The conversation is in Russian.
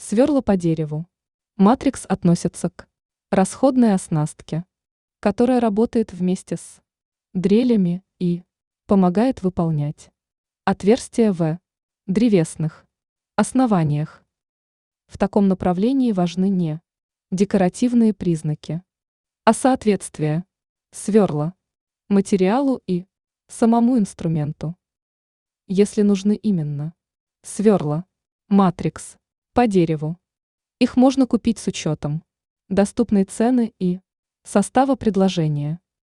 Сверла по дереву. Матрикс относится к расходной оснастке, которая работает вместе с дрелями и помогает выполнять отверстия в древесных основаниях. В таком направлении важны не декоративные признаки, а соответствие сверла материалу и самому инструменту. Если нужны именно сверла, матрикс по дереву, их можно купить с учетом доступной цены и состава предложения.